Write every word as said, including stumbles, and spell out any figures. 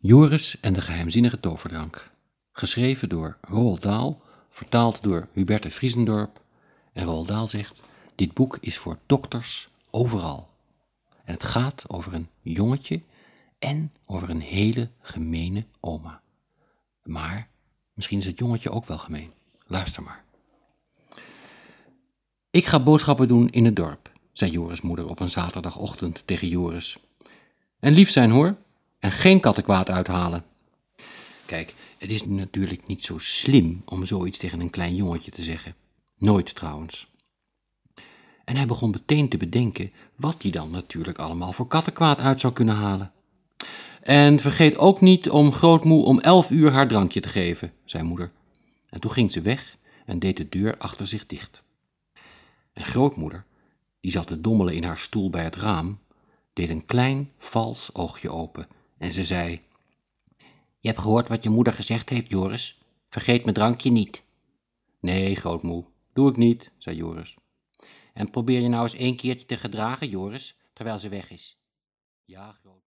Joris en de geheimzinnige toverdrank. Geschreven door Roald Dahl, vertaald door Huberte Vriesendorp. En Roald Dahl zegt, dit boek is voor dokters overal. En het gaat over een jongetje en over een hele gemene oma. Maar misschien is het jongetje ook wel gemeen. Luister maar. Ik ga boodschappen doen in het dorp, zei Joris' moeder op een zaterdagochtend tegen Joris. En lief zijn hoor, en geen kattenkwaad uithalen. Kijk, het is natuurlijk niet zo slim om zoiets tegen een klein jongetje te zeggen. Nooit trouwens. En hij begon meteen te bedenken wat hij dan natuurlijk allemaal voor kattenkwaad uit zou kunnen halen. En vergeet ook niet om grootmoe om elf uur haar drankje te geven, zei moeder. En toen ging ze weg en deed de deur achter zich dicht. En grootmoeder, die zat te dommelen in haar stoel bij het raam, deed een klein, vals oogje open en ze zei: Je hebt gehoord wat je moeder gezegd heeft, Joris. Vergeet mijn drankje niet. Nee, grootmoe, doe ik niet, zei Joris. En probeer je nou eens één keertje te gedragen, Joris, terwijl ze weg is. Ja, groot.